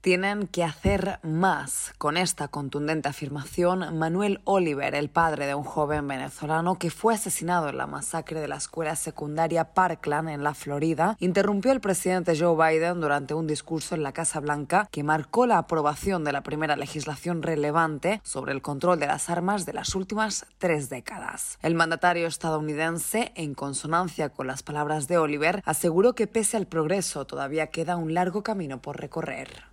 Tienen que hacer más. Con esta contundente afirmación, Manuel Oliver, el padre de un joven venezolano que fue asesinado en la masacre de la escuela secundaria Parkland en la Florida, interrumpió al presidente Joe Biden durante un discurso en la Casa Blanca que marcó la aprobación de la primera legislación relevante sobre el control de las armas de las últimas 3 décadas. El mandatario estadounidense, en consonancia con las palabras de Oliver, aseguró que pese al progreso todavía queda un largo camino por recorrer.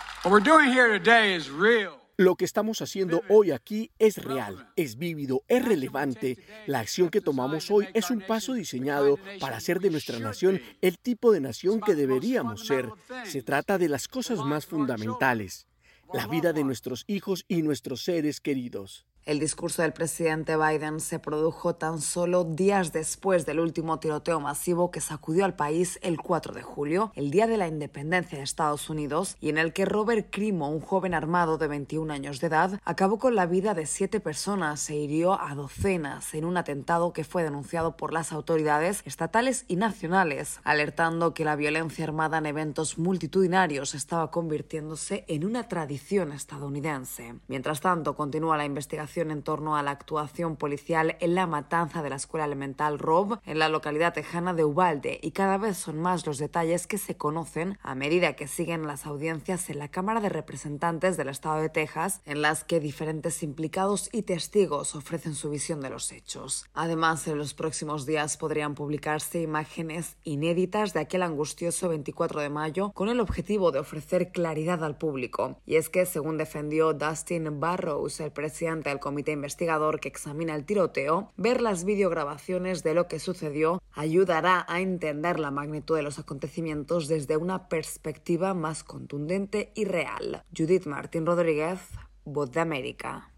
Lo que estamos haciendo hoy aquí es real, es vívido, es relevante. La acción que tomamos hoy es un paso diseñado para hacer de nuestra nación el tipo de nación que deberíamos ser. Se trata de las cosas más fundamentales, la vida de nuestros hijos y nuestros seres queridos. El discurso del presidente Biden se produjo tan solo días después del último tiroteo masivo que sacudió al país el 4 de julio, el día de la independencia de Estados Unidos, y en el que Robert Crimo, un joven armado de 21 años de edad, acabó con la vida de 7 personas e hirió a docenas en un atentado que fue denunciado por las autoridades estatales y nacionales, alertando que la violencia armada en eventos multitudinarios estaba convirtiéndose en una tradición estadounidense. Mientras tanto, continúa la investigación en torno a la actuación policial en la matanza de la escuela elemental Robb en la localidad tejana de Uvalde, y cada vez son más los detalles que se conocen a medida que siguen las audiencias en la Cámara de Representantes del Estado de Texas, en las que diferentes implicados y testigos ofrecen su visión de los hechos. Además, en los próximos días podrían publicarse imágenes inéditas de aquel angustioso 24 de mayo con el objetivo de ofrecer claridad al público. Y es que, según defendió Dustin Burrows, el presidente del comité investigador que examina el tiroteo, ver las videograbaciones de lo que sucedió ayudará a entender la magnitud de los acontecimientos desde una perspectiva más contundente y real. Judith Martín Rodríguez, Voz de América.